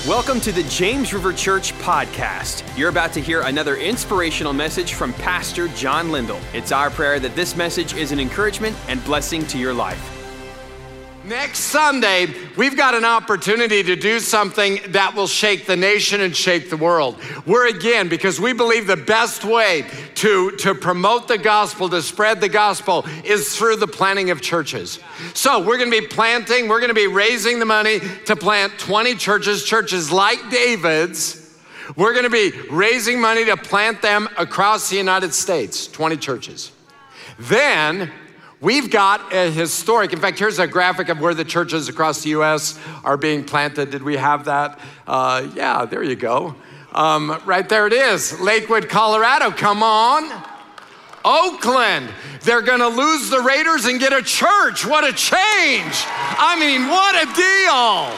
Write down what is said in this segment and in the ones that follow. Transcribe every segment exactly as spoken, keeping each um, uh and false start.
Welcome to the James River Church podcast. You're about to hear another inspirational message from Pastor John Lindell. It's our prayer that this message is an encouragement and blessing to your life. Next Sunday, we've got an opportunity to do something that will shake the nation and shake the world. We're again, because we believe the best way to, to promote the gospel, to spread the gospel, is through the planting of churches. So we're gonna be planting, we're gonna be raising the money to plant twenty churches, churches like David's. We're gonna be raising money to plant them across the United States, twenty churches. Then, we've got a historic, in fact, here's a graphic of where the churches across the U S are being planted. Did we have that? Uh, yeah, there you go. Um, right there it is, Lakewood, Colorado, come on. Oakland, they're gonna lose the Raiders and get a church. What a change. I mean, what a deal.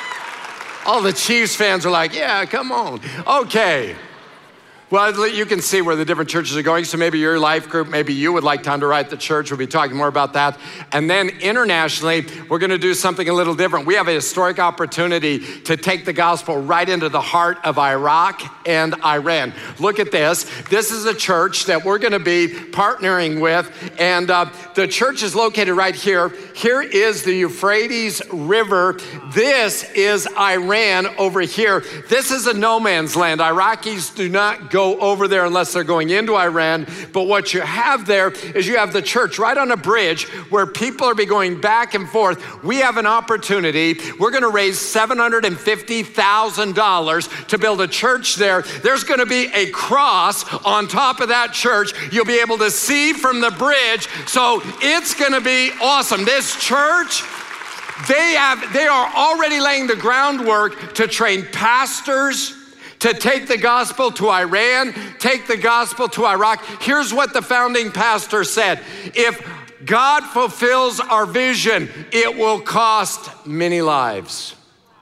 All the Chiefs fans are like, yeah, come on. Okay. Well, you can see where the different churches are going. So maybe your life group, maybe you would like to underwrite the church. We'll be talking more about that. And then internationally, we're gonna do something a little different. We have a historic opportunity to take the gospel right into the heart of Iraq and Iran. Look at this. This is a church that we're gonna be partnering with. And uh, the church is located right here. Here is the Euphrates River. This is Iran over here. This is a no man's land. Iraqis do not go over there unless they're going into Iran. But what you have there is you have the church right on a bridge where people are be going back and forth. We have an opportunity. We're gonna raise seven hundred fifty thousand dollars to build a church there. There's gonna be a cross on top of that church. You'll be able to see from the bridge. So it's gonna be awesome. This church, they have, they are already laying the groundwork to train pastors, to take the gospel to Iran, take the gospel to Iraq. Here's what the founding pastor said: if God fulfills our vision, it will cost many lives.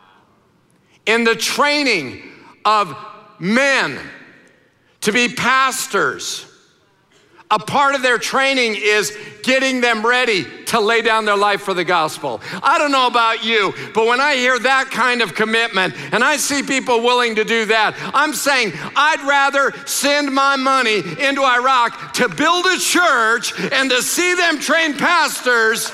In the training of men to be pastors, a part of their training is getting them ready to lay down their life for the gospel. I don't know about you, but when I hear that kind of commitment and I see people willing to do that, I'm saying I'd rather send my money into Iraq to build a church and to see them train pastors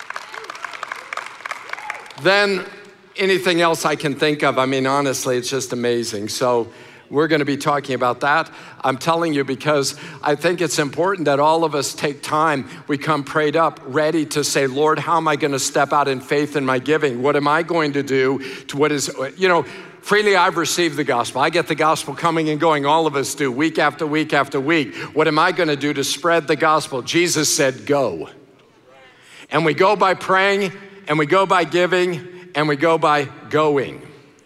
than anything else I can think of. I mean, honestly, it's just amazing. So we're gonna be talking about that. I'm telling you because I think it's important that all of us take time. We come prayed up, ready to say, Lord, how am I gonna step out in faith in my giving? What am I going to do to what is, you know, freely I've received the gospel. I get the gospel coming and going. All of us do, week after week after week. What am I gonna do to spread the gospel? Jesus said, go. And we go by praying, and we go by giving, and we go by going.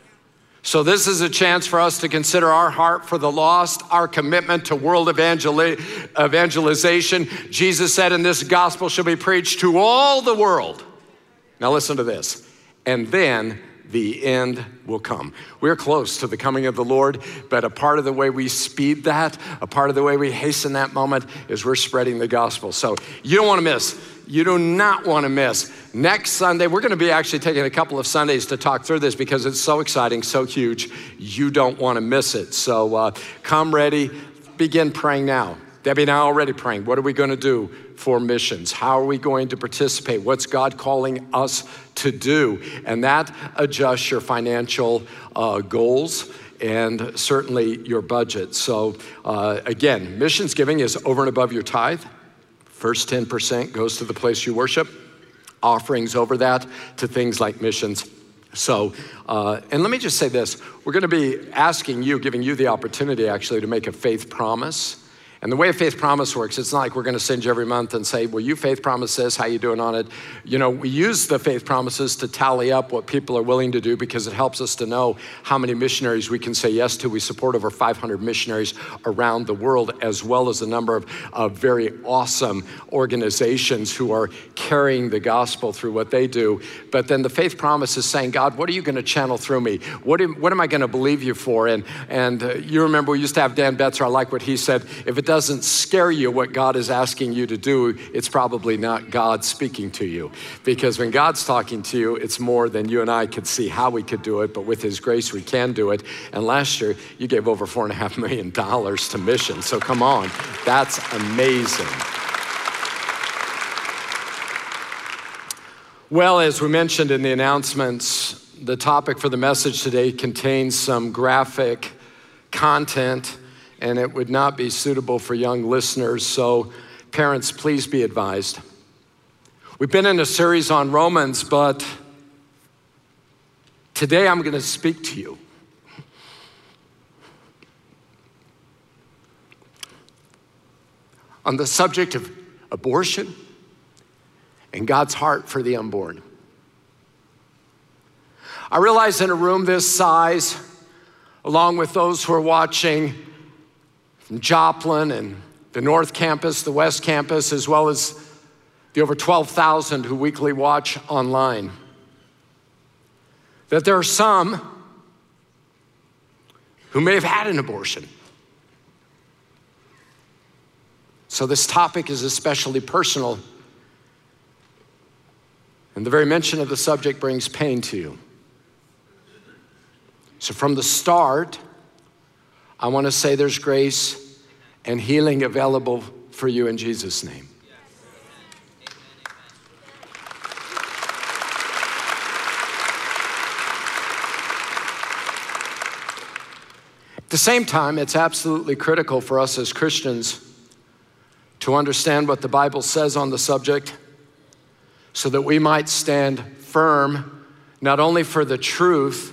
So this is a chance for us to consider our heart for the lost, our commitment to world evangeli- evangelization. Jesus said, and this gospel shall be preached to all the world. Now listen to this. And then the end will come. We're close to the coming of the Lord, but a part of the way we speed that, a part of the way we hasten that moment is we're spreading the gospel. So you don't want to miss. You do not want to miss. Next Sunday, we're going to be actually taking a couple of Sundays to talk through this because it's so exciting, so huge. You don't want to miss it. So uh, come ready, begin praying now. Debbie and I are already praying. What are we going to do for missions? How are we going to participate? What's God calling us to do? And that adjusts your financial uh, goals and certainly your budget. So uh, again, missions giving is over and above your tithe. First ten percent goes to the place you worship. Offerings over that to things like missions. So, uh, and let me just say this. We're gonna be asking you, giving you the opportunity actually to make a faith promise. And the way a faith promise works, it's not like we're gonna send you every month and say, well, you faith promise this, how you doing on it? You know, we use the faith promises to tally up what people are willing to do because it helps us to know how many missionaries we can say yes to. We support over five hundred missionaries around the world, as well as a number of, of very awesome organizations who are carrying the gospel through what they do. But then the faith promise is saying, God, what are you gonna channel through me? What am, what am I gonna believe you for? And, and uh, you remember we used to have Dan Betzer, I like what he said, if it doesn't doesn't scare you what God is asking you to do, it's probably not God speaking to you. Because when God's talking to you, it's more than you and I could see how we could do it, but with his grace, we can do it. And last year, you gave over four and a half million dollars to missions. So come on, that's amazing. Well, as we mentioned in the announcements, the topic for the message today contains some graphic content, and it would not be suitable for young listeners, so parents, please be advised. We've been in a series on Romans, but today I'm going to speak to you. On the subject of abortion and God's heart for the unborn. I realize in a room this size, along with those who are watching from Joplin and the North Campus, the West Campus, as well as the over twelve thousand who weekly watch online, that there are some who may have had an abortion. So this topic is especially personal, and the very mention of the subject brings pain to you. So from the start, I want to say there's grace and healing available for you in Jesus' name. At the same time, it's absolutely critical for us as Christians to understand what the Bible says on the subject so that we might stand firm, not only for the truth,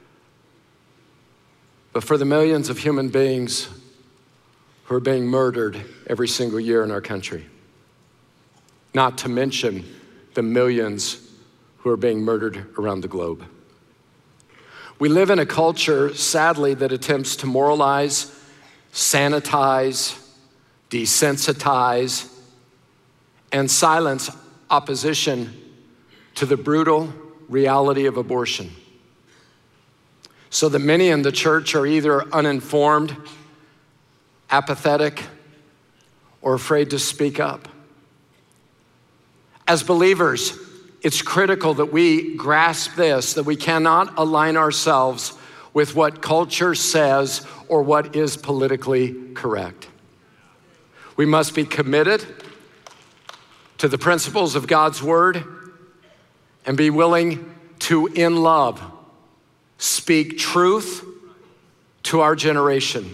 but for the millions of human beings who are being murdered every single year in our country. Not to mention the millions who are being murdered around the globe. We live in a culture, sadly, that attempts to moralize, sanitize, desensitize, and silence opposition to the brutal reality of abortion. So that many in the church are either uninformed, apathetic, or afraid to speak up. As believers, it's critical that we grasp this, that we cannot align ourselves with what culture says or what is politically correct. We must be committed to the principles of God's word and be willing to, in love, speak truth to our generation.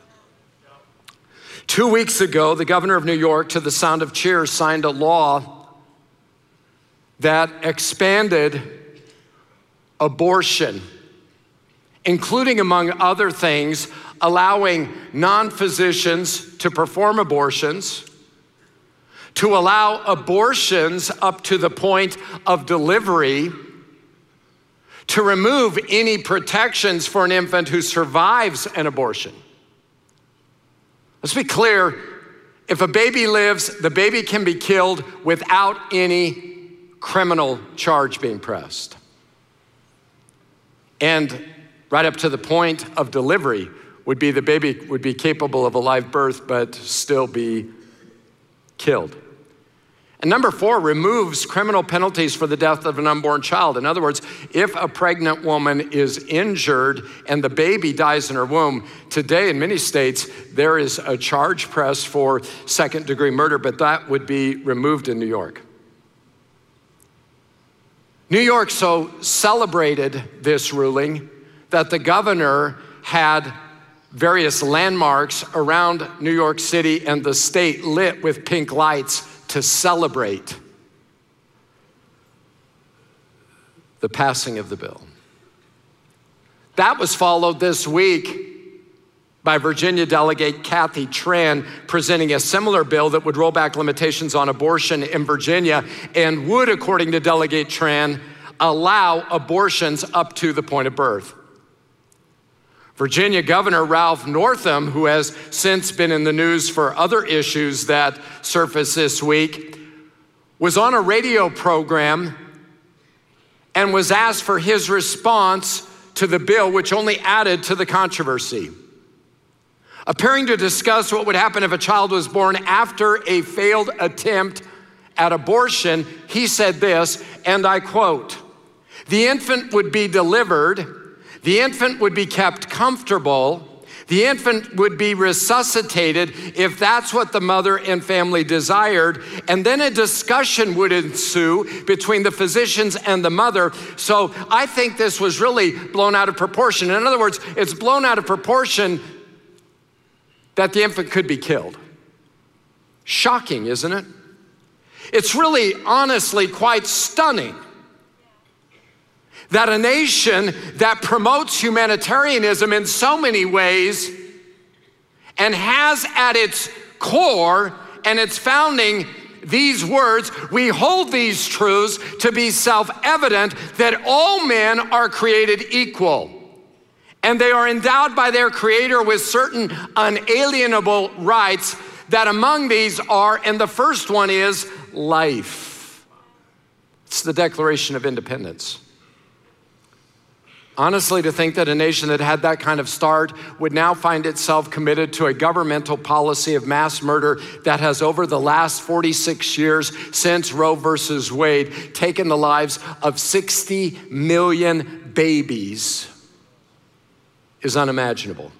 Two weeks ago, the governor of New York, to the sound of cheers, signed a law that expanded abortion, including, among other things, allowing non-physicians to perform abortions, to allow abortions up to the point of delivery, to remove any protections for an infant who survives an abortion. Let's be clear, if a baby lives, the baby can be killed without any criminal charge being pressed. And right up to the point of delivery would be the baby would be capable of a live birth but still be killed. And number four, removes criminal penalties for the death of an unborn child. In other words, if a pregnant woman is injured and the baby dies in her womb, today in many states, there is a charge pressed for second degree murder, but that would be removed in New York. New York so celebrated this ruling that the governor had various landmarks around New York City and the state lit with pink lights to celebrate the passing of the bill. That was followed this week by Virginia Delegate Kathy Tran presenting a similar bill that would roll back limitations on abortion in Virginia and would, according to Delegate Tran, allow abortions up to the point of birth. Virginia Governor Ralph Northam, who has since been in the news for other issues that surfaced this week, was on a radio program and was asked for his response to the bill, which only added to the controversy. appearing to discuss what would happen if a child was born after a failed attempt at abortion, he said this, and I quote, "The infant would be delivered, the infant would be kept comfortable, the infant would be resuscitated if that's what the mother and family desired, and then a discussion would ensue between the physicians and the mother." So I think this was really blown out of proportion. In other words, it's blown out of proportion that the infant could be killed. Shocking, isn't it? It's really, honestly, quite stunning that a nation that promotes humanitarianism in so many ways and has at its core and its founding these words, we hold these truths to be self-evident that all men are created equal and they are endowed by their Creator with certain unalienable rights, that among these are, and the first one is life. It's the Declaration of Independence. Honestly, to think that a nation that had that kind of start would now find itself committed to a governmental policy of mass murder that has, over the last forty-six years since Roe versus Wade, taken the lives of sixty million babies, is unimaginable.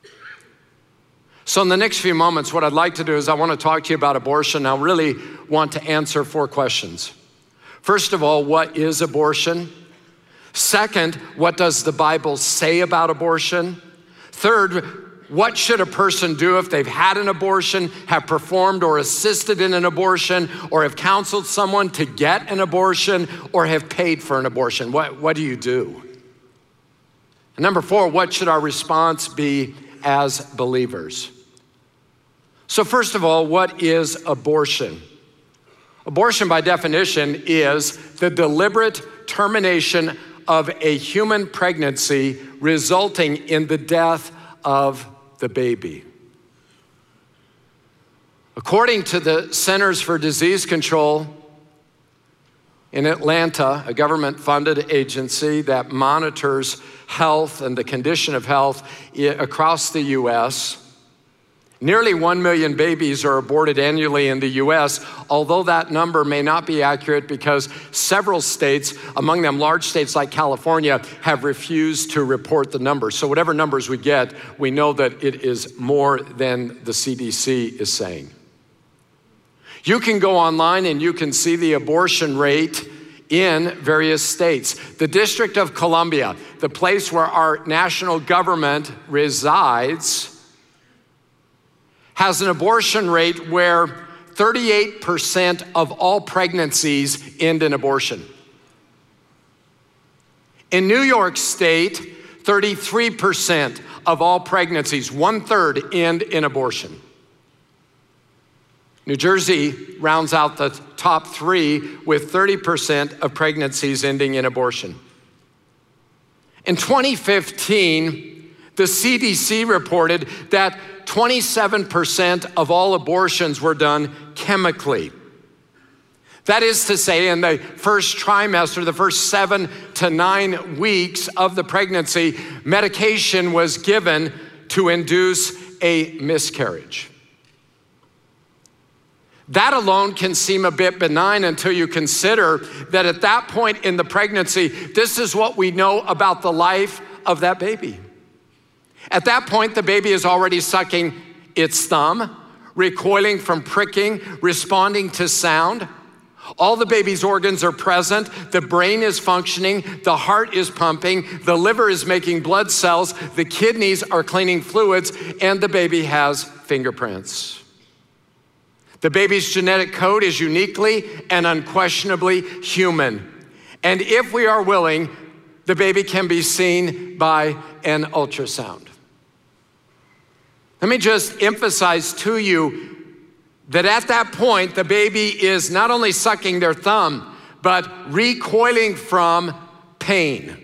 So in the next few moments, what I'd like to do is I want to talk to you about abortion. I really want to answer four questions. First of all, what is abortion? Second, what does the Bible say about abortion? Third, what should a person do if they've had an abortion, have performed or assisted in an abortion, or have counseled someone to get an abortion, or have paid for an abortion? What, what do you do? And number four, what should our response be as believers? So first of all, what is abortion? Abortion, by definition, is the deliberate termination of a human pregnancy resulting in the death of the baby. According to the Centers for Disease Control in Atlanta, a government-funded agency that monitors health and the condition of health across the U S, nearly one million babies are aborted annually in the U S, although that number may not be accurate because several states, among them large states like California, have refused to report the numbers. So whatever numbers we get, we know that it is more than the C D C is saying. You can go online and you can see the abortion rate in various states. The District of Columbia, the place where our national government resides, has an abortion rate where thirty-eight percent of all pregnancies end in abortion. In New York State, thirty-three percent of all pregnancies, one third, end in abortion. New Jersey rounds out the top three with thirty percent of pregnancies ending in abortion. In twenty fifteen, the C D C reported that twenty-seven percent of all abortions were done chemically. That is to say, in the first trimester, the first seven to nine weeks of the pregnancy, medication was given to induce a miscarriage. That alone can seem a bit benign until you consider that at that point in the pregnancy, this is what we know about the life of that baby. At that point, the baby is already sucking its thumb, recoiling from pricking, responding to sound. All the baby's organs are present. The brain is functioning. The heart is pumping. The liver is making blood cells. The kidneys are cleaning fluids, and the baby has fingerprints. The baby's genetic code is uniquely and unquestionably human. And if we are willing, the baby can be seen by an ultrasound. Let me just emphasize to you that at that point, the baby is not only sucking their thumb, but recoiling from pain.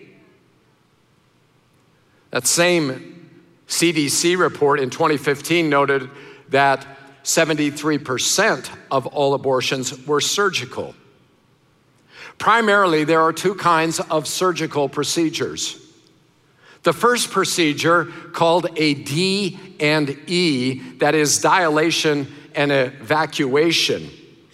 That same C D C report in twenty fifteen noted that seventy-three percent of all abortions were surgical. Primarily, there are two kinds of surgical procedures. The first procedure, called a D and E, that is dilation and evacuation,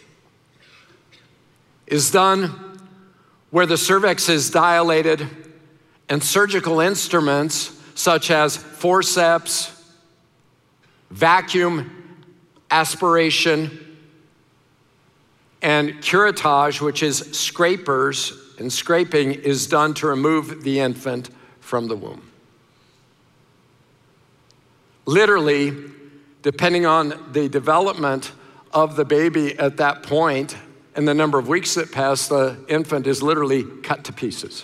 is done where the cervix is dilated and surgical instruments such as forceps, vacuum aspiration, and curettage, which is scrapers, and scraping is done to remove the infant from the womb. Literally, depending on the development of the baby at that point and the number of weeks that pass, the infant is literally cut to pieces.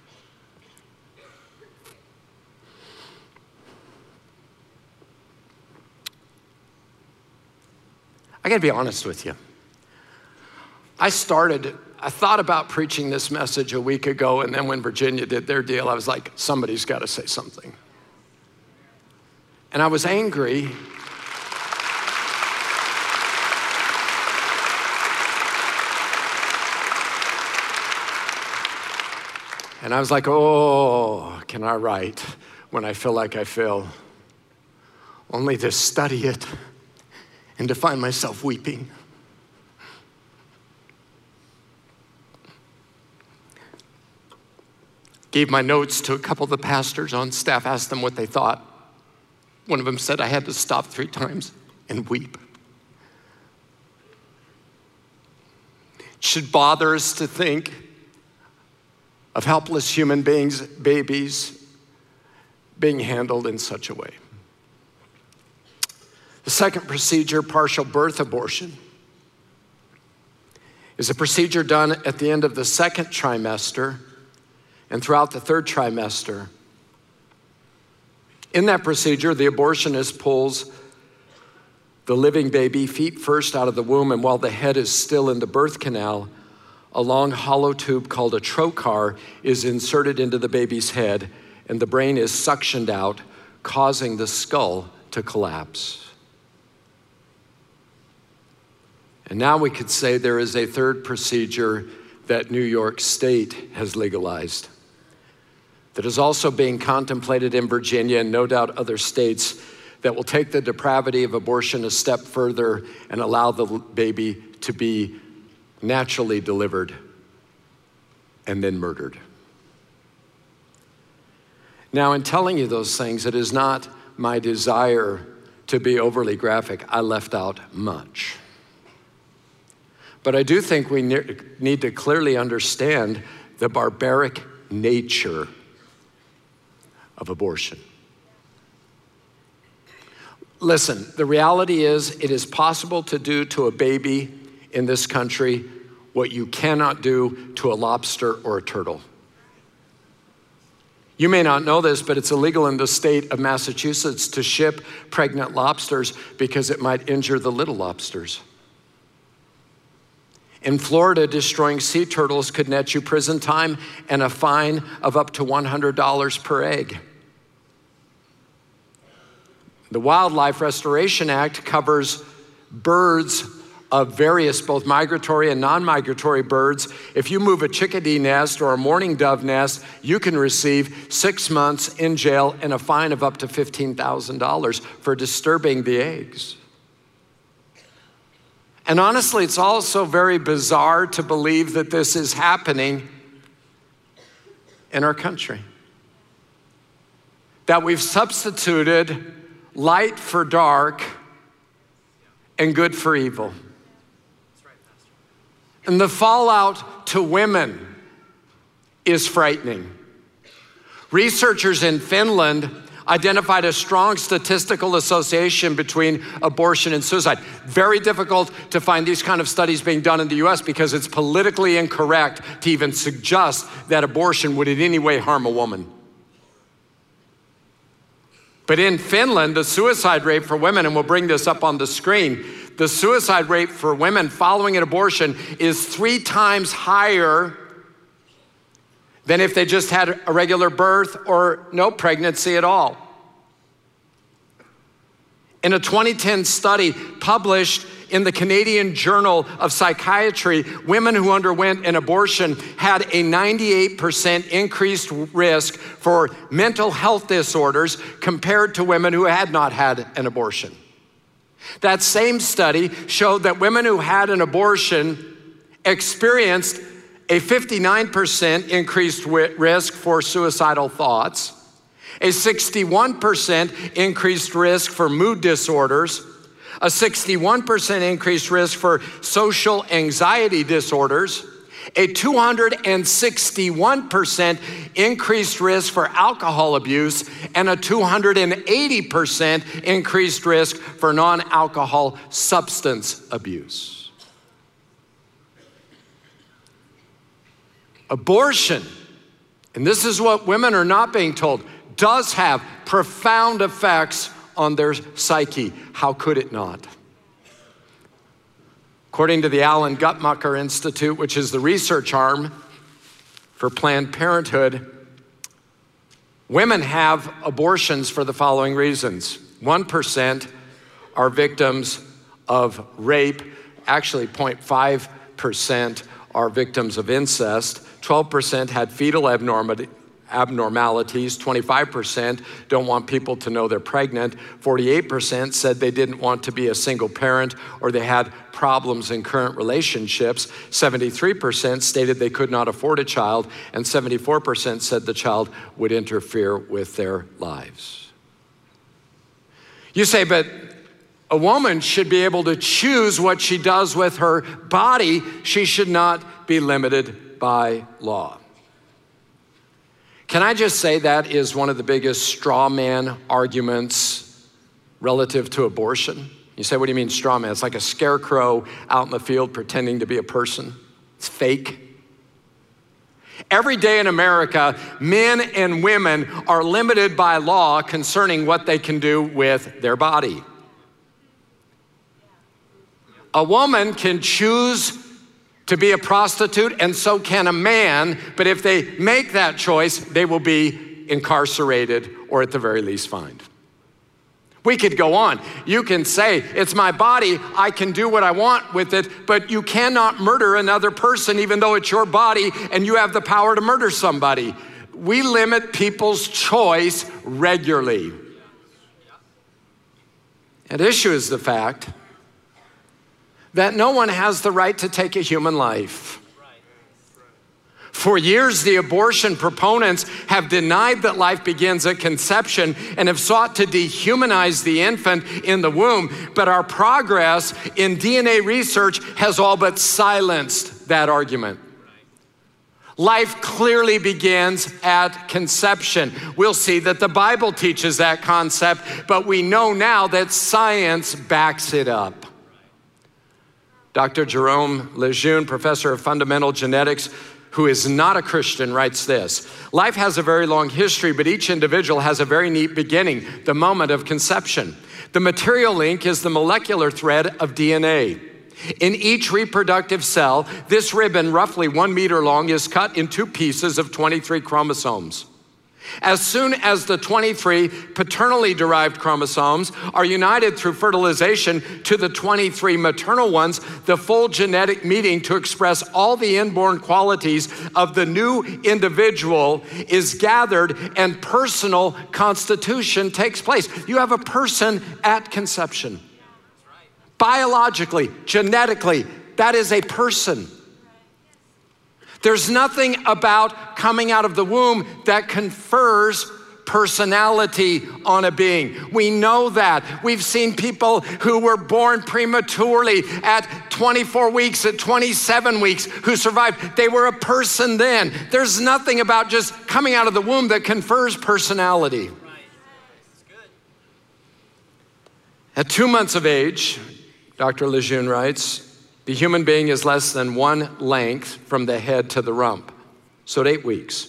I gotta be honest with you. I started, I thought about preaching this message a week ago, and then when Virginia did their deal, I was like, somebody's gotta say something. And I was angry. And I was like, oh, can I write when I feel like I feel? Only to study it and to find myself weeping. Gave my notes to a couple of the pastors on staff, asked them what they thought. One of them said I had to stop three times and weep. It should bother us to think of helpless human beings, babies, being handled in such a way. The second procedure, partial birth abortion, is a procedure done at the end of the second trimester and throughout the third trimester. In that procedure, the abortionist pulls the living baby feet first out of the womb, and while the head is still in the birth canal, a long hollow tube called a trocar is inserted into the baby's head, and the brain is suctioned out, causing the skull to collapse. And now we could say there is a third procedure that New York State has legalized, that is also being contemplated in Virginia and no doubt other states, that will take the depravity of abortion a step further and allow the baby to be naturally delivered and then murdered. Now, in telling you those things, it is not my desire to be overly graphic. I left out much. But I do think we ne- need to clearly understand the barbaric nature of abortion. Listen, the reality is it is possible to do to a baby in this country what you cannot do to a lobster or a turtle. You may not know this, but it's illegal in the state of Massachusetts to ship pregnant lobsters because it might injure the little lobsters. In Florida, destroying sea turtles could net you prison time and a fine of up to one hundred dollars per egg. The Wildlife Restoration Act covers birds of various, both migratory and non-migratory birds. If you move a chickadee nest or a mourning dove nest, you can receive six months in jail and a fine of up to fifteen thousand dollars for disturbing the eggs. And honestly, it's also very bizarre to believe that this is happening in our country. That we've substituted light for dark and good for evil. And the fallout to women is frightening. Researchers in Finland identified a strong statistical association between abortion and suicide. Very difficult to find these kind of studies being done in the U S because it's politically incorrect to even suggest that abortion would in any way harm a woman. But in Finland, the suicide rate for women, and we'll bring this up on the screen, the suicide rate for women following an abortion is three times higher than if they just had a regular birth or no pregnancy at all. In a twenty ten study published In the Canadian Journal of Psychiatry, women who underwent an abortion had a ninety-eight percent increased risk for mental health disorders compared to women who had not had an abortion. That same study showed that women who had an abortion experienced a fifty-nine percent increased risk for suicidal thoughts, a sixty-one percent increased risk for mood disorders, a sixty-one percent increased risk for social anxiety disorders, a two hundred sixty-one percent increased risk for alcohol abuse, and a two hundred eighty percent increased risk for non-alcohol substance abuse. Abortion, and this is what women are not being told, does have profound effects on their psyche. How could it not? According to the Alan Guttmacher Institute, which is the research arm for Planned Parenthood, women have abortions for the following reasons. one percent are victims of rape. Actually, zero point five percent are victims of incest. twelve percent had fetal abnormalities. twenty-five percent don't want people to know they're pregnant. forty-eight percent said they didn't want to be a single parent or they had problems in current relationships. seventy-three percent stated they could not afford a child, and seventy-four percent said the child would interfere with their lives. You say, but a woman should be able to choose what she does with her body. She should not be limited by law. Can I just say that is one of the biggest straw man arguments relative to abortion? You say, what do you mean straw man? It's like a scarecrow out in the field pretending to be a person. It's fake. Every day in America, men and women are limited by law concerning what they can do with their body. A woman can choose to be a prostitute, and so can a man, but if they make that choice, they will be incarcerated or at the very least fined. We could go on. You can say, it's my body, I can do what I want with it, but you cannot murder another person even though it's your body and you have the power to murder somebody. We limit people's choice regularly. An issue is the fact that no one has the right to take a human life. For years, the abortion proponents have denied that life begins at conception and have sought to dehumanize the infant in the womb, but our progress in D N A research has all but silenced that argument. Life clearly begins at conception. We'll see that the Bible teaches that concept, but we know now that science backs it up. Doctor Jerome Lejeune, professor of fundamental genetics, who is not a Christian, writes this: life has a very long history, but each individual has a very neat beginning, the moment of conception. The material link is the molecular thread of D N A. In each reproductive cell, this ribbon, roughly one meter long, is cut in two pieces of twenty-three chromosomes. As soon as the twenty-three paternally derived chromosomes are united through fertilization to the twenty-three maternal ones, the full genetic meeting to express all the inborn qualities of the new individual is gathered and personal constitution takes place. You have a person at conception. Biologically, genetically, that is a person. There's nothing about coming out of the womb that confers personality on a being. We know that. We've seen people who were born prematurely at twenty-four weeks, at twenty-seven weeks, who survived. They were a person then. There's nothing about just coming out of the womb that confers personality. Right. That's good. At two months of age, Doctor Lejeune writes, the human being is less than one length from the head to the rump. So at eight weeks,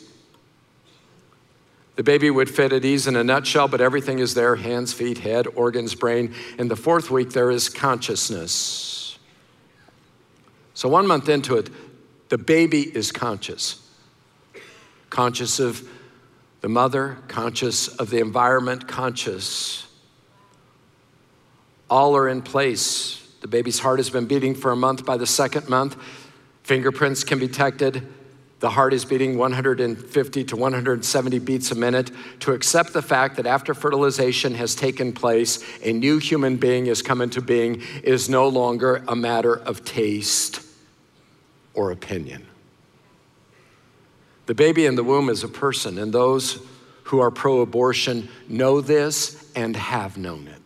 the baby would fit at ease in a nutshell, but everything is there: hands, feet, head, organs, brain. In the fourth week, there is consciousness. So one month into it, the baby is conscious. Conscious of the mother, conscious of the environment, conscious. All are in place The baby's heart has been beating for a month. By the second month, fingerprints can be detected. The heart is beating one hundred fifty to one hundred seventy beats a minute. To accept the fact that after fertilization has taken place, a new human being has come into being is no longer a matter of taste or opinion. The baby in the womb is a person, and those who are pro-abortion know this and have known it.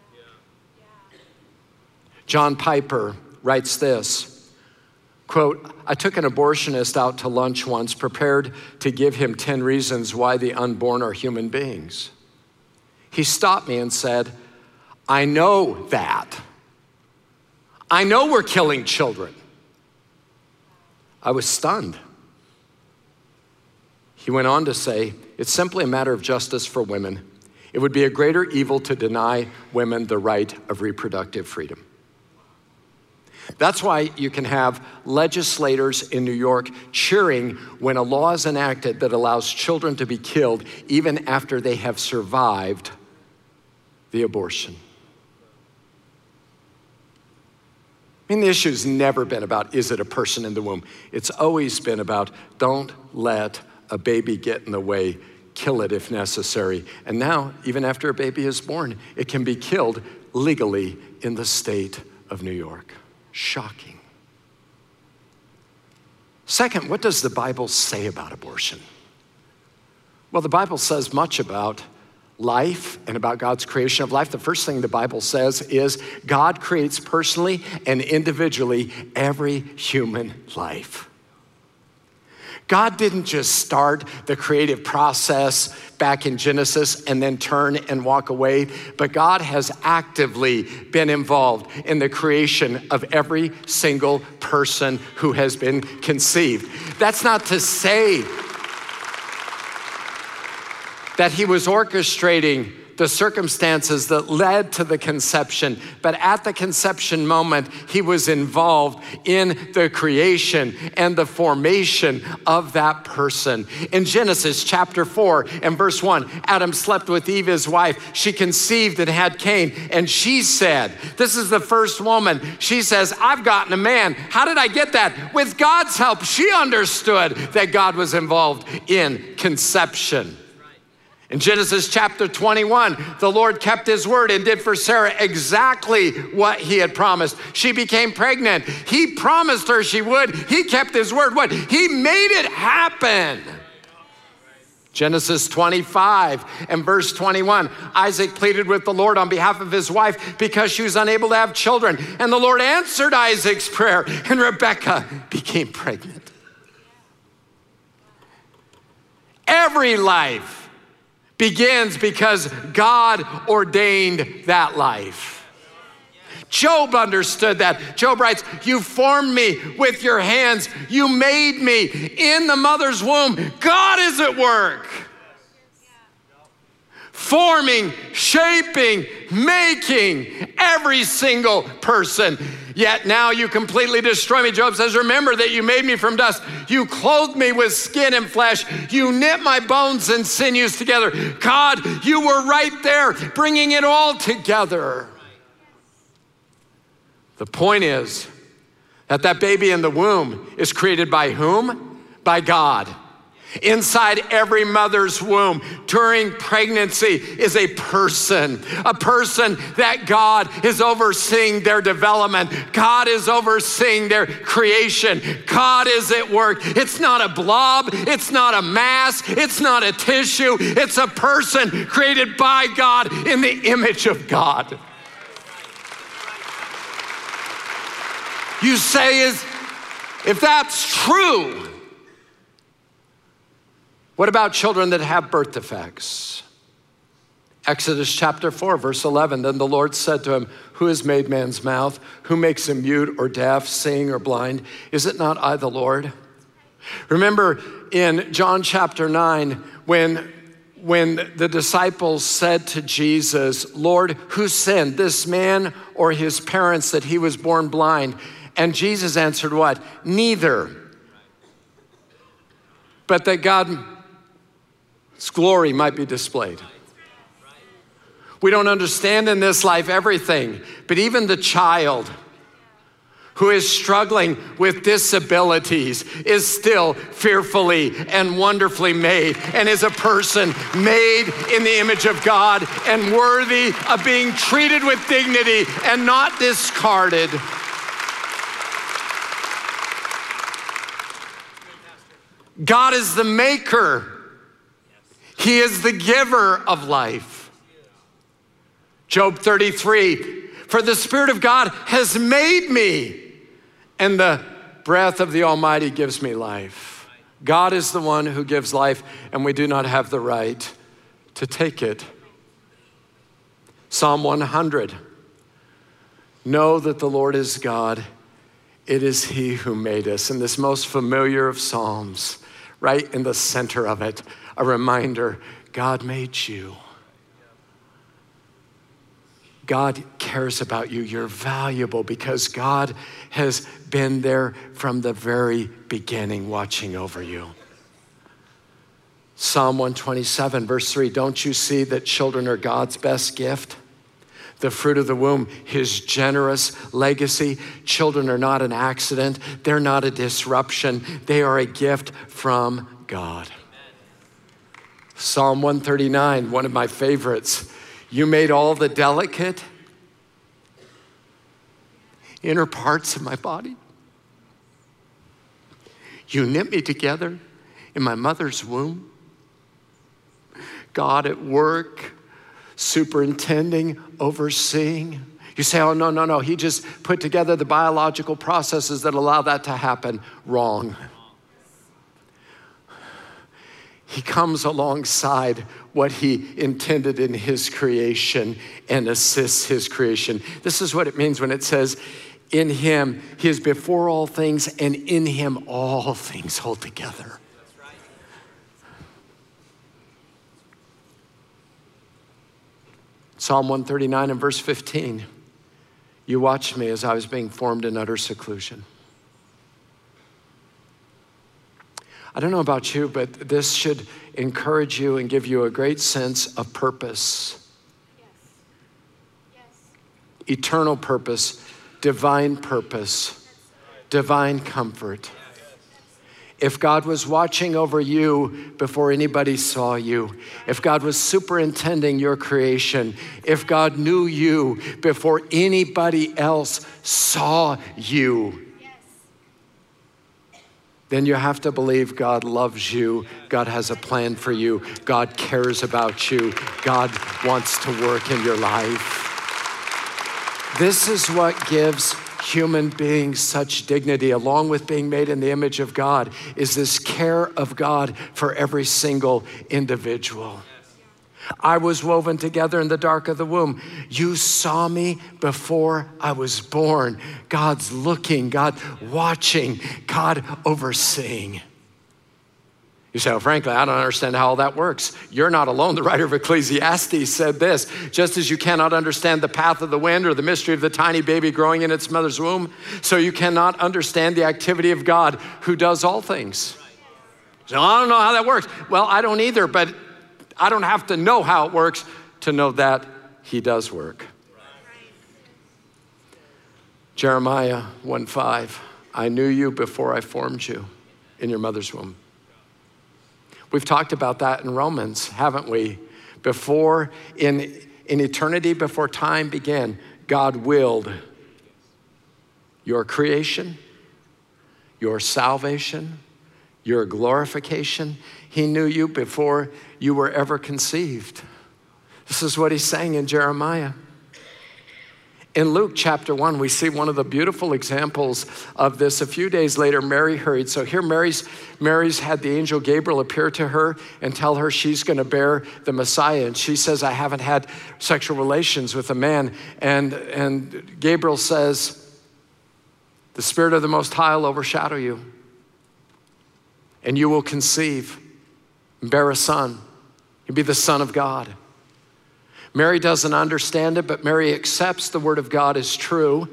John Piper writes this, quote, I took an abortionist out to lunch once, prepared to give him ten reasons why the unborn are human beings. He stopped me and said, I know that. I know we're killing children. I was stunned. He went on to say, it's simply a matter of justice for women. It would be a greater evil to deny women the right of reproductive freedom. That's why you can have legislators in New York cheering when a law is enacted that allows children to be killed even after they have survived the abortion. I mean, the issue's never been about, is it a person in the womb? It's always been about, don't let a baby get in the way, kill it if necessary. And now, even after a baby is born, it can be killed legally in the state of New York. Shocking. Second, what does the Bible say about abortion? Well, the Bible says much about life and about God's creation of life. The first thing the Bible says is God creates personally and individually every human life. God didn't just start the creative process back in Genesis and then turn and walk away, but God has actively been involved in the creation of every single person who has been conceived. That's not to say that he was orchestrating the circumstances that led to the conception, but at the conception moment, he was involved in the creation and the formation of that person. In Genesis chapter four and verse one, Adam slept with Eve, his wife. She conceived and had Cain, and she said, this is the first woman, she says, I've gotten a man. How did I get that? With God's help. She understood that God was involved in conception. In Genesis chapter twenty-one, the Lord kept his word and did for Sarah exactly what he had promised. She became pregnant. He promised her she would. He kept his word. What? He made it happen. Genesis twenty-five and verse twenty-one, Isaac pleaded with the Lord on behalf of his wife because she was unable to have children. And the Lord answered Isaac's prayer, and Rebekah became pregnant. Every life begins because God ordained that life. Job understood that. Job writes, you formed me with your hands. You made me in the mother's womb. God is at work. Forming, shaping, making every single person. Yet now you completely destroy me. Job says, remember that you made me from dust. You clothed me with skin and flesh. You knit my bones and sinews together. God, you were right there, bringing it all together. The point is that that baby in the womb is created by whom? By God. Inside every mother's womb during pregnancy is a person, a person that God is overseeing their development. God is overseeing their creation. God is at work. It's not a blob. It's not a mass. It's not a tissue. It's a person created by God in the image of God. You say, is, if that's true, what about children that have birth defects? Exodus chapter four, verse eleven, then the Lord said to him, who has made man's mouth? Who makes him mute or deaf, seeing or blind? Is it not I, the Lord? Remember in John chapter nine, when, when the disciples said to Jesus, Lord, who sinned, this man or his parents, that he was born blind? And Jesus answered what? Neither. But that God's glory might be displayed. We don't understand in this life everything, but even the child who is struggling with disabilities is still fearfully and wonderfully made, and is a person made in the image of God and worthy of being treated with dignity and not discarded. God is the maker. He is the giver of life. Job thirty-three, for the Spirit of God has made me, and the breath of the Almighty gives me life. God is the one who gives life, and we do not have the right to take it. Psalm one hundred, know that the Lord is God. It is He who made us. And this most familiar of Psalms, right in the center of it, a reminder, God made you. God cares about you. You're valuable because God has been there from the very beginning watching over you. Psalm one twenty-seven, verse three, don't you see that children are God's best gift? The fruit of the womb, His generous legacy. Children are not an accident. They're not a disruption. They are a gift from God. Psalm one thirty-nine, one of my favorites. You made all the delicate inner parts of my body. You knit me together in my mother's womb. God at work, superintending, overseeing. You say, oh, no, no, no. He just put together the biological processes that allow that to happen. Wrong. He comes alongside what He intended in His creation and assists His creation. This is what it means when it says, in Him, He is before all things, and in Him all things hold together. That's right. Psalm one thirty-nine and verse fifteen, you watched me as I was being formed in utter seclusion. I don't know about you, but this should encourage you and give you a great sense of purpose. Yes. Yes. Eternal purpose, divine purpose, divine comfort. If God was watching over you before anybody saw you, if God was superintending your creation, if God knew you before anybody else saw you, then you have to believe God loves you. God has a plan for you. God cares about you. God wants to work in your life. This is what gives human beings such dignity, along with being made in the image of God, is this care of God for every single individual. I was woven together in the dark of the womb. You saw me before I was born. God's looking, God watching, God overseeing. You say, well, frankly, I don't understand how all that works. You're not alone. The writer of Ecclesiastes said this, just as you cannot understand the path of the wind or the mystery of the tiny baby growing in its mother's womb, so you cannot understand the activity of God who does all things. So I don't know how that works. Well, I don't either, but I don't have to know how it works to know that He does work. Jeremiah one five, I knew you before I formed you in your mother's womb. We've talked about that in Romans, haven't we? Before, in, in eternity, before time began, God willed your creation, your salvation, your glorification. He knew you before you were ever conceived. This is what He's saying in Jeremiah. In Luke chapter one, we see one of the beautiful examples of this. A few days later, Mary hurried. So here Mary's, Mary's had the angel Gabriel appear to her and tell her she's gonna bear the Messiah. And she says, I haven't had sexual relations with a man. And, and Gabriel says, the Spirit of the Most High will overshadow you. And you will conceive and bear a son. You'll be the Son of God. Mary doesn't understand it, but Mary accepts the word of God as true.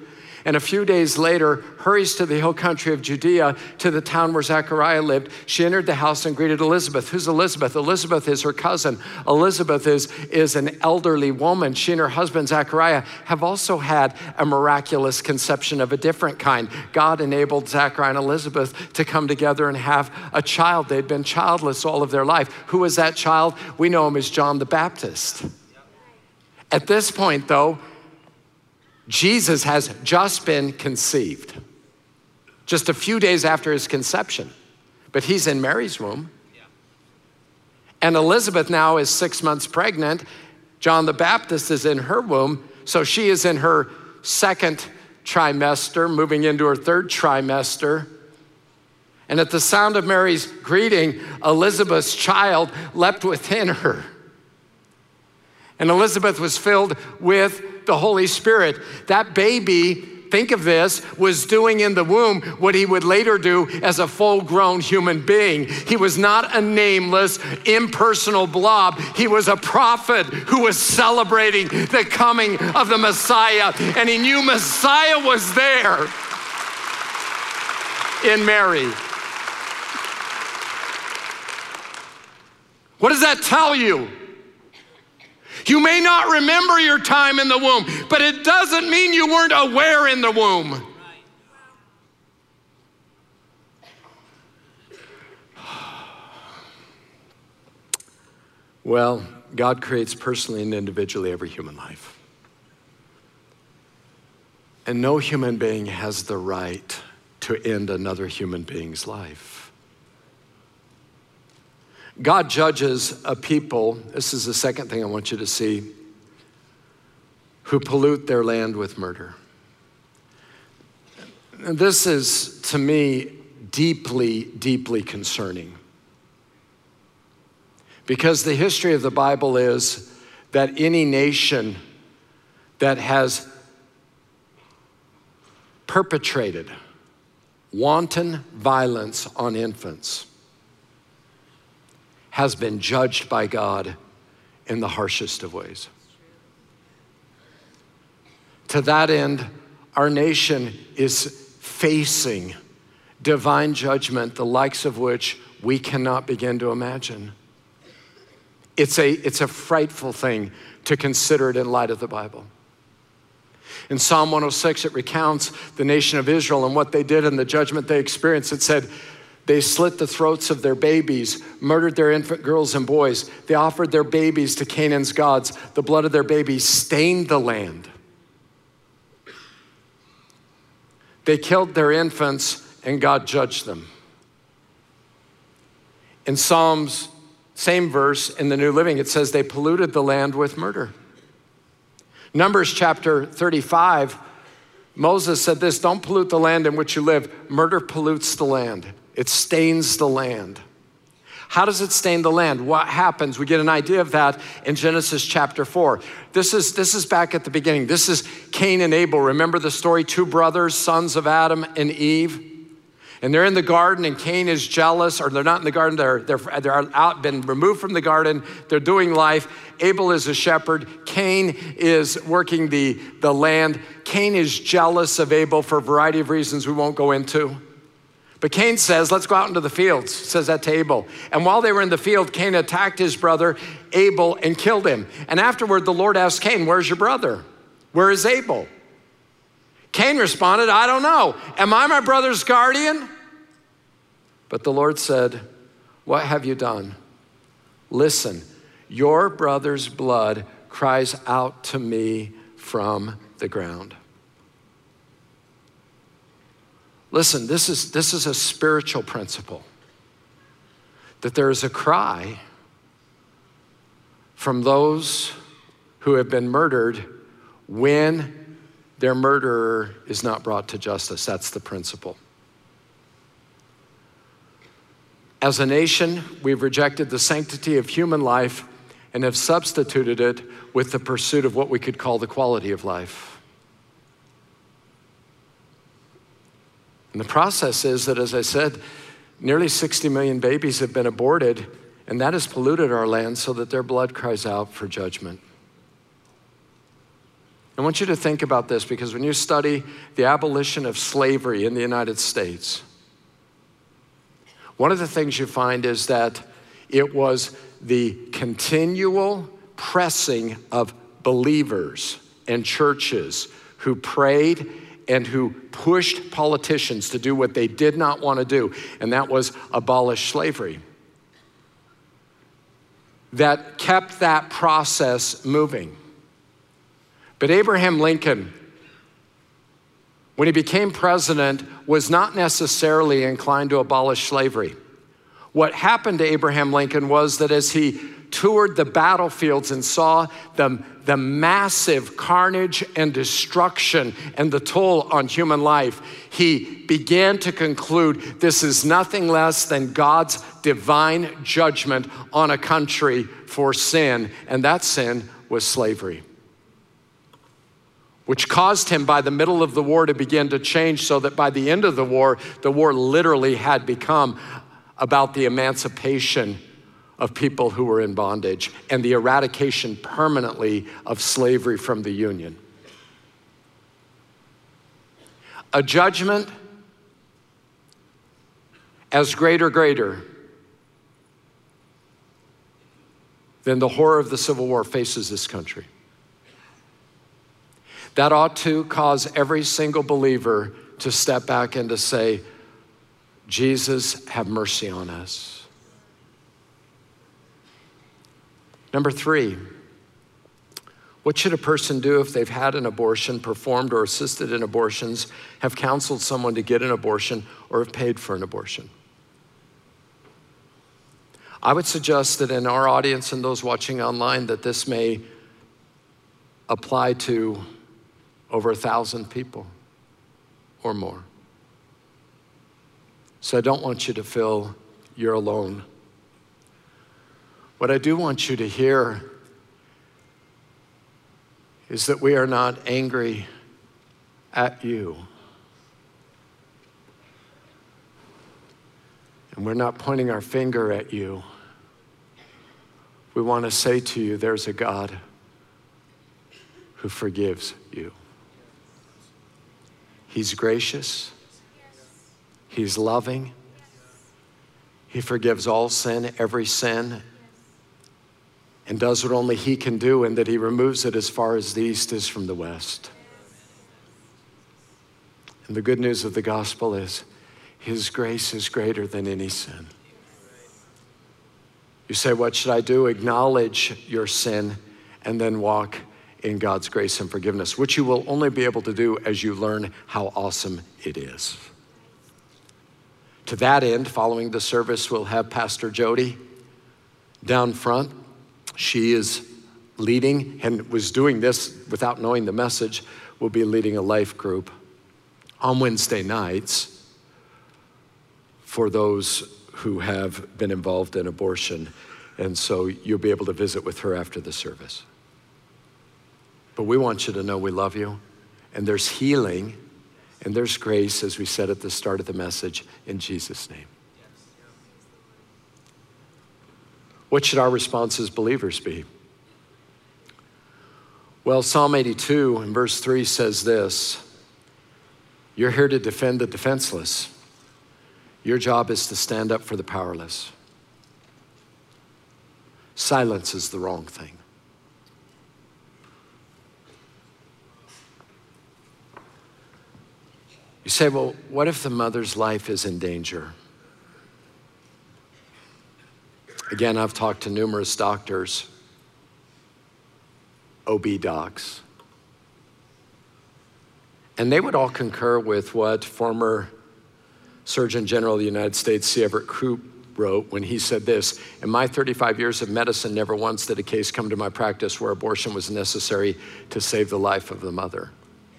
and a few days later hurries to the hill country of Judea to the town where Zechariah lived. She entered the house and greeted Elizabeth. Who's Elizabeth? Elizabeth is her cousin. Elizabeth is, is an elderly woman. She and her husband Zechariah have also had a miraculous conception of a different kind. God enabled Zechariah and Elizabeth to come together and have a child. They'd been childless all of their life. Who was that child? We know him as John the Baptist. At this point, though, Jesus has just been conceived, just a few days after his conception, but he's in Mary's womb. And Elizabeth now is six months pregnant. John the Baptist is in her womb, so she is in her second trimester, moving into her third trimester. And at the sound of Mary's greeting, Elizabeth's child leapt within her. And Elizabeth was filled with the Holy Spirit. That baby, think of this, was doing in the womb what he would later do as a full-grown human being. He was not a nameless, impersonal blob. He was a prophet who was celebrating the coming of the Messiah, and he knew Messiah was there in Mary. What does that tell you? You may not remember your time in the womb, but it doesn't mean you weren't aware in the womb. Well, God creates personally and individually every human life. And no human being has the right to end another human being's life. God judges a people, this is the second thing I want you to see, who pollute their land with murder. And this is, to me, deeply, deeply concerning. Because the history of the Bible is that any nation that has perpetrated wanton violence on infants has been judged by God in the harshest of ways. To that end, our nation is facing divine judgment, the likes of which we cannot begin to imagine. It's a, it's a frightful thing to consider it in light of the Bible. In Psalm one oh six, it recounts the nation of Israel and what they did and the judgment they experienced. It said, they slit the throats of their babies, murdered their infant girls and boys. They offered their babies to Canaan's gods. The blood of their babies stained the land. They killed their infants and God judged them. In Psalms, same verse in the New Living, it says they polluted the land with murder. Numbers chapter thirty-five, Moses said this, don't pollute the land in which you live. Murder pollutes the land. It stains the land. How does it stain the land? What happens? We get an idea of that in Genesis chapter four. This is, this is back at the beginning. This is Cain and Abel. Remember the story? Two brothers, sons of Adam and Eve. And they're in the garden and Cain is jealous, or they're not in the garden, they're, they're, they're out, been removed from the garden. They're doing life. Abel is a shepherd. Cain is working the, the land. Cain is jealous of Abel for a variety of reasons we won't go into. But Cain says, let's go out into the fields, says that to Abel. And while they were in the field, Cain attacked his brother Abel and killed him. And afterward, the Lord asked Cain, where's your brother? Where is Abel? Cain responded, I don't know. Am I my brother's guardian? But the Lord said, what have you done? Listen, your brother's blood cries out to me from the ground. Listen, this is, this is a spiritual principle, that there is a cry from those who have been murdered when their murderer is not brought to justice. That's the principle. As a nation, we've rejected the sanctity of human life and have substituted it with the pursuit of what we could call the quality of life. And the process is that, as I said, nearly sixty million babies have been aborted, and that has polluted our land so that their blood cries out for judgment. I want you to think about this, because when you study the abolition of slavery in the United States, one of the things you find is that it was the continual pressing of believers and churches who prayed and who pushed politicians to do what they did not want to do, and that was abolish slavery, that kept that process moving. But Abraham Lincoln, when he became president, was not necessarily inclined to abolish slavery. What happened to Abraham Lincoln was that as he toured the battlefields and saw the, the massive carnage and destruction and the toll on human life, he began to conclude this is nothing less than God's divine judgment on a country for sin, and that sin was slavery, which caused him by the middle of the war to begin to change, so that by the end of the war, the war literally had become about the emancipation of people who were in bondage and the eradication permanently of slavery from the Union. A judgment as greater, greater than the horror of the Civil War faces this country. That ought to cause every single believer to step back and to say, Jesus, have mercy on us. Number three, what should a person do if they've had an abortion, performed or assisted in abortions, have counseled someone to get an abortion, or have paid for an abortion? I would suggest that in our audience and those watching online, that this may apply to over a thousand people or more. So I don't want you to feel you're alone. What I do want you to hear is that we are not angry at you. And we're not pointing our finger at you. We want to say to you, there's a God who forgives you. He's gracious. He's loving. He forgives all sin, every sin, and does what only He can do, and that He removes it as far as the east is from the west. And the good news of the gospel is His grace is greater than any sin. You say, what should I do? Acknowledge your sin and then walk in God's grace and forgiveness, which you will only be able to do as you learn how awesome it is. To that end, following the service, we'll have Pastor Jody down front. She is leading, and was doing this without knowing the message, will be leading a life group on Wednesday nights for those who have been involved in abortion. And so you'll be able to visit with her after the service. But we want you to know we love you, and there's healing and there's grace, as we said at the start of the message, in Jesus' name. What should our response as believers be? Well, Psalm eighty-two in verse three says this: you're here to defend the defenseless. Your job is to stand up for the powerless. Silence is the wrong thing. You say, well, what if the mother's life is in danger? Again, I've talked to numerous doctors, O B docs, and they would all concur with what former Surgeon General of the United States, C. Everett Koop, wrote when he said this: in my thirty-five years of medicine, never once did a case come to my practice where abortion was necessary to save the life of the mother.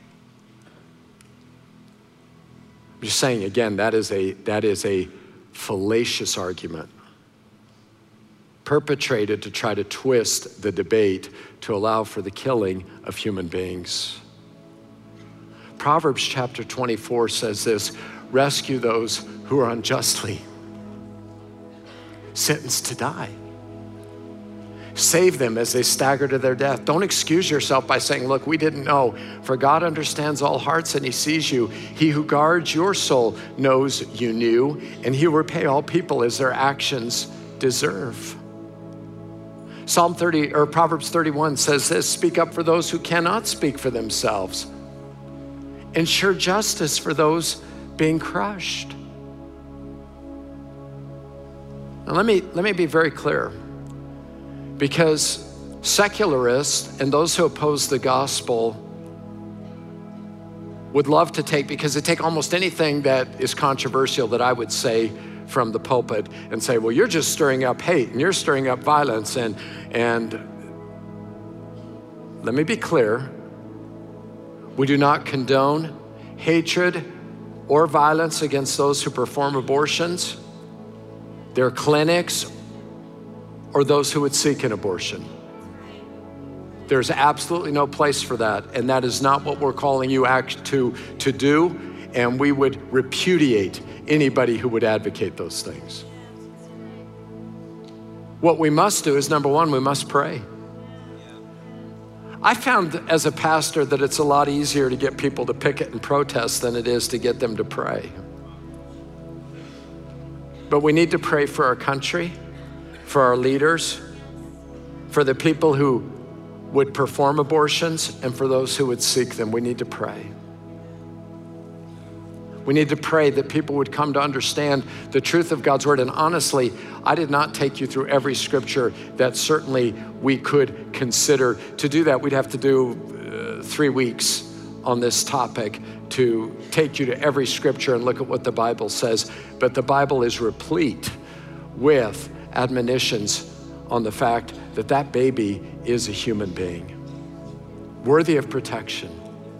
I'm just saying, again, that is a, that is a fallacious argument perpetrated to try to twist the debate to allow for the killing of human beings. Proverbs chapter twenty-four says this: rescue those who are unjustly sentenced to die. Save them as they stagger to their death. Don't excuse yourself by saying, look, we didn't know. For God understands all hearts and he sees you. He who guards your soul knows you knew, and he will repay all people as their actions deserve. Psalm thirty or Proverbs thirty-one says this, speak up for those who cannot speak for themselves. Ensure justice for those being crushed. Now let me, let me be very clear. Because secularists and those who oppose the gospel would love to take, because they take almost anything that is controversial that I would say from the pulpit and say, well, you're just stirring up hate and you're stirring up violence. And, and let me be clear, we do not condone hatred or violence against those who perform abortions, their clinics, or those who would seek an abortion. There's absolutely no place for that, and that is not what we're calling you act to, to do, and we would repudiate anybody who would advocate those things. What we must do is, number one, we must pray. I found as a pastor that it's a lot easier to get people to picket and protest than it is to get them to pray. But we need to pray for our country, for our leaders, for the people who would perform abortions, and for those who would seek them. We need to pray. We need to pray that people would come to understand the truth of God's word. And honestly, I did not take you through every scripture that certainly we could consider. To do that, we'd have to do uh, three weeks on this topic to take you to every scripture and look at what the Bible says. But the Bible is replete with admonitions on the fact that that baby is a human being, worthy of protection.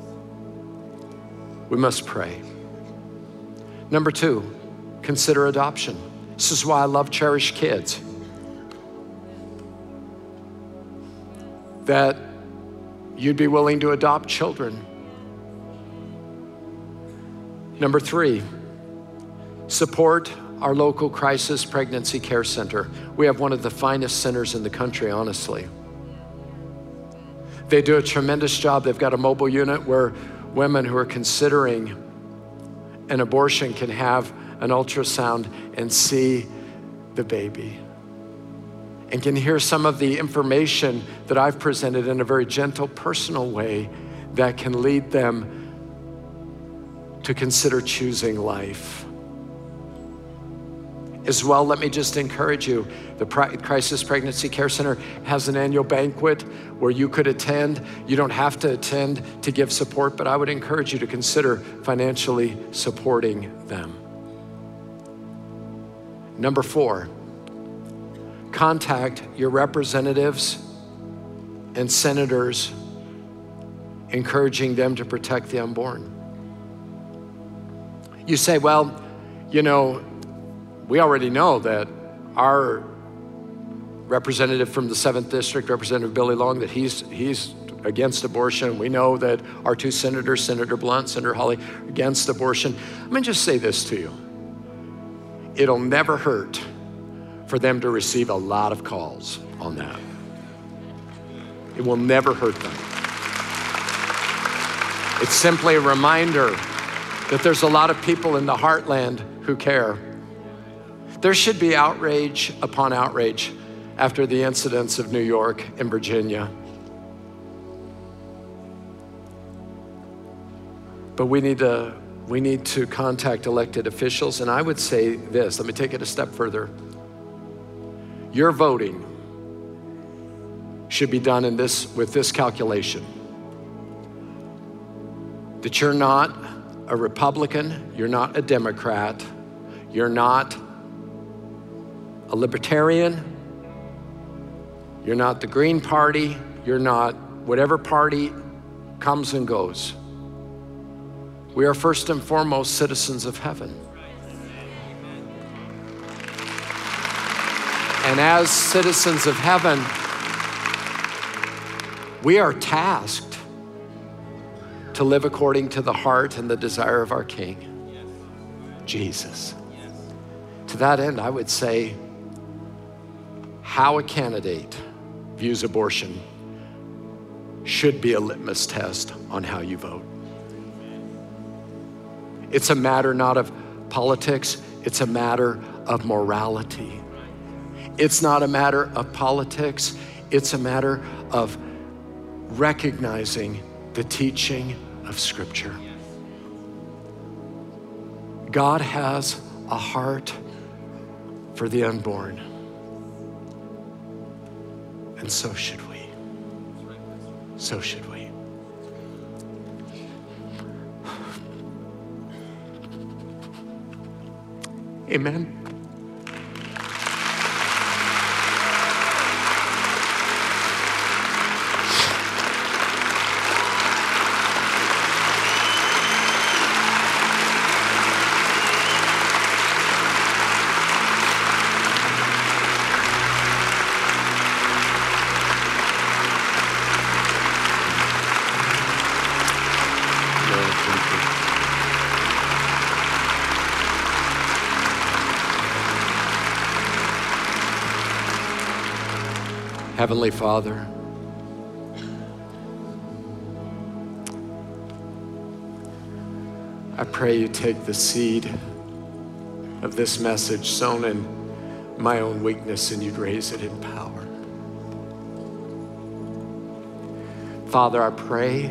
We must pray. Number two, consider adoption. This is why I love Cherish Kids. That you'd be willing to adopt children. Number three, support our local crisis pregnancy care center. We have one of the finest centers in the country, honestly. They do a tremendous job. They've got a mobile unit where women who are considering an abortion can have an ultrasound and see the baby and can hear some of the information that I've presented in a very gentle, personal way that can lead them to consider choosing life. As well, let me just encourage you, the Crisis Pregnancy Care Center has an annual banquet where you could attend. You don't have to attend to give support, but I would encourage you to consider financially supporting them. Number four, contact your representatives and senators, encouraging them to protect the unborn. You say, well, you know, we already know that our representative from the seventh district, Representative Billy Long, that he's he's against abortion. We know that our two senators, Senator Blunt, Senator Hawley, are against abortion. Let me just say this to you. It'll never hurt for them to receive a lot of calls on that. It will never hurt them. It's simply a reminder that there's a lot of people in the heartland who care. There should be outrage upon outrage after the incidents of New York and Virginia. But we need to, we need to contact elected officials. And I would say this, let me take it a step further. Your voting should be done in this, with this calculation. That you're not a Republican, you're not a Democrat, you're not a libertarian, you're not the Green Party, you're not whatever party comes and goes. We are first and foremost citizens of heaven. And as citizens of heaven, we are tasked to live according to the heart and the desire of our King, Jesus. To that end, I would say, how a candidate views abortion should be a litmus test on how you vote. It's a matter not of politics, it's a matter of morality. It's not a matter of politics, it's a matter of recognizing the teaching of Scripture. God has a heart for the unborn, and so should we. So should we. Amen. Heavenly Father, I pray you take the seed of this message sown in my own weakness and you'd raise it in power. Father, I pray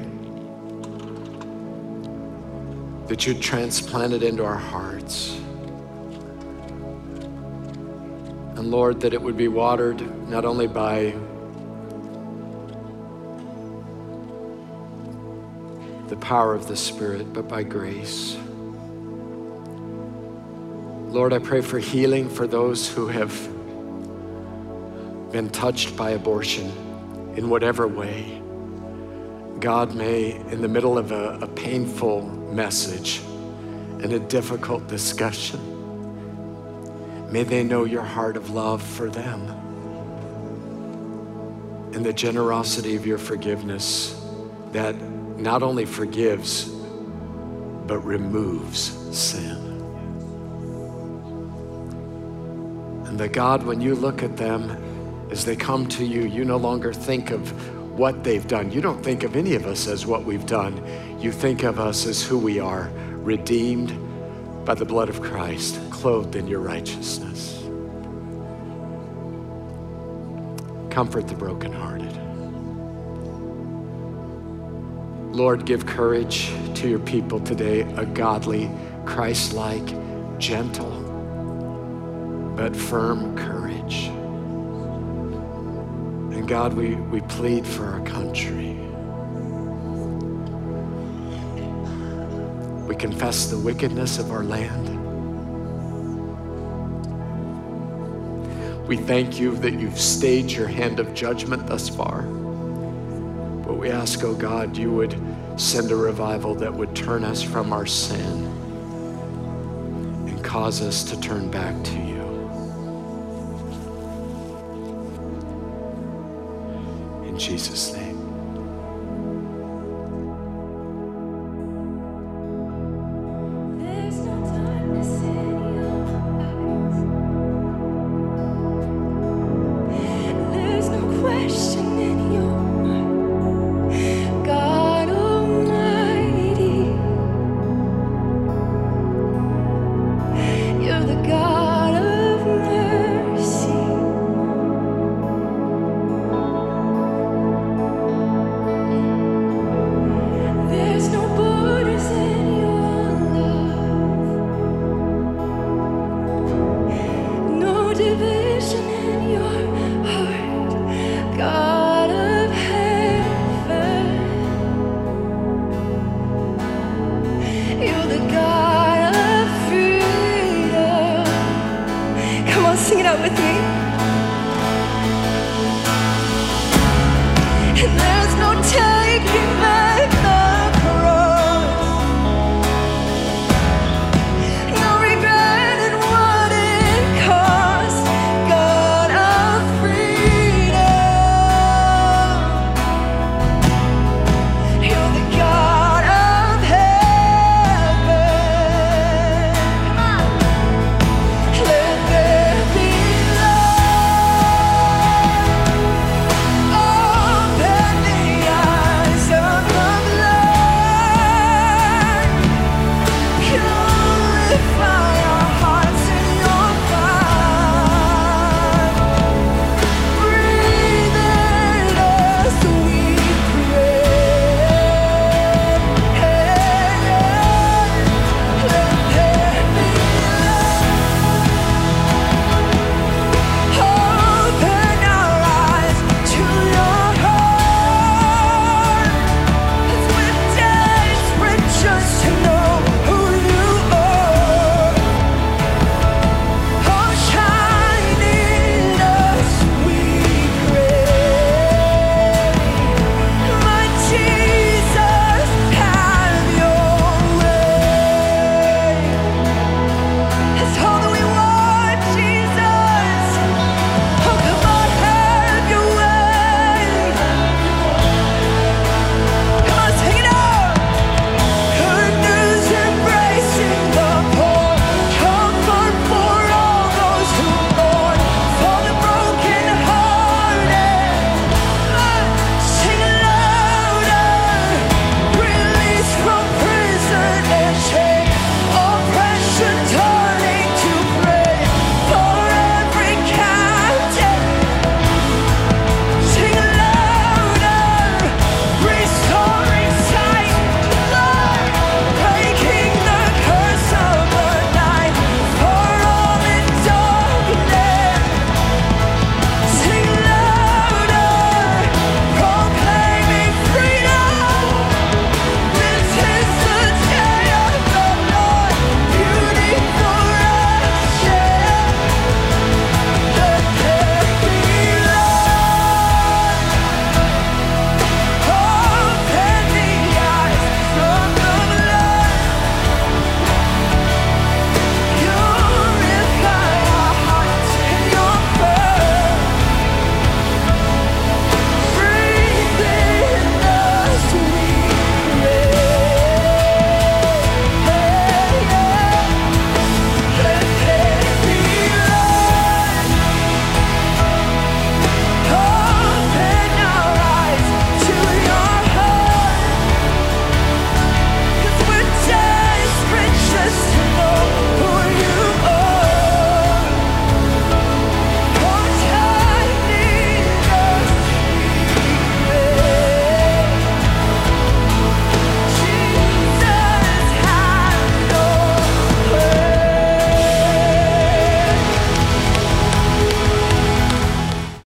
that you'd transplant it into our hearts. And Lord, that it would be watered not only by the power of the Spirit, but by grace. Lord, I pray for healing for those who have been touched by abortion in whatever way. God, may, in the middle of a, a painful message and a difficult discussion, may they know your heart of love for them and the generosity of your forgiveness that not only forgives, but removes sin. And that God, when you look at them as they come to you, you no longer think of what they've done. You don't think of any of us as what we've done. You think of us as who we are, redeemed by the blood of Christ, clothed in your righteousness. Comfort the brokenhearted. Lord, give courage to your people today, a godly, Christ-like, gentle, but firm courage. And God, we, we plead for our country. We confess the wickedness of our land. We thank you that you've stayed your hand of judgment thus far. But we ask, oh God, you would send a revival that would turn us from our sin and cause us to turn back to you. In Jesus' name. There's no taking